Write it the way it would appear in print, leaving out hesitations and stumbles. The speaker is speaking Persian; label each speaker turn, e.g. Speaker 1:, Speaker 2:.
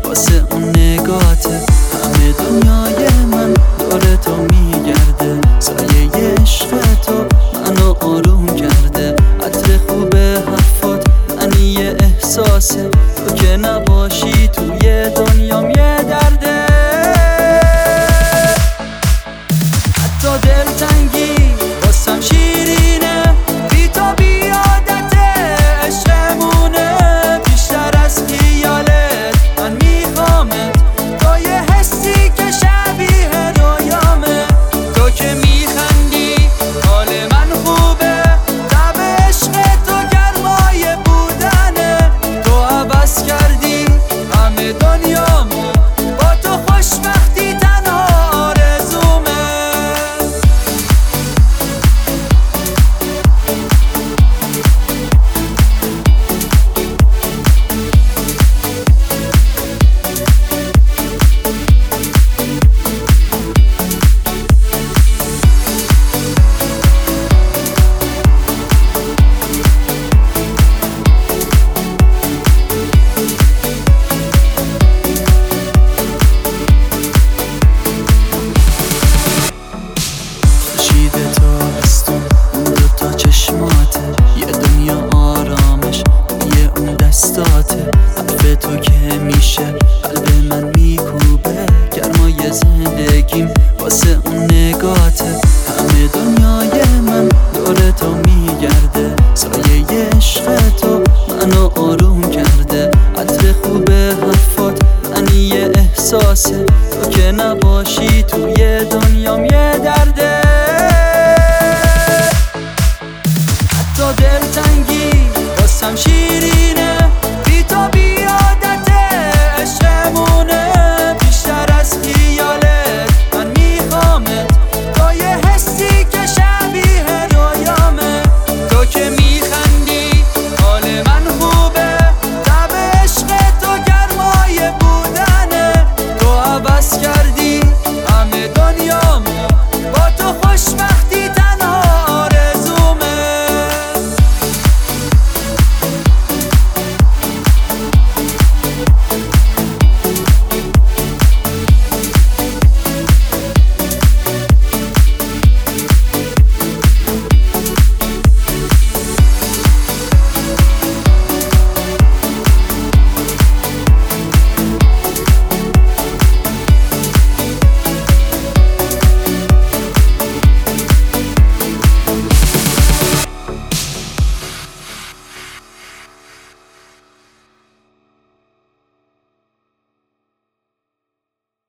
Speaker 1: واسه اون نگاته. همه دنیای من داره تو میگرده، سایه عشق تو منو آروم کرده. عطر خوب حرفات معنی احساسه، تو که نباشی توی دنیام یه درده. حتی دلتنگی واسم شیرینه، بی تو بیادت عشقمونه. بیشتر از خیالت من میخوامت، تو یه حسی که شبیه رویامه. تو که میخندی حال من خوبه، تب عشق تو گرمای بودنه. تو عوض کردی همه دنیامو، با تو خوشبختی تنها آرزومه. تابستون اون دوتا چشماته، یه دنیا آرامش یه اون دستاته. حرف تو که میشه قلب من میکوبه، گرمای زندگیم واسه اون نگاته. همه دنیای من دور تو میگرده، سایه عشق تو منو آروم کرده. عطر خوب حرفات معنی احساسه، تو که نباشی توی دنیام یه درده. حتی دلتنگی واسم شیرینه،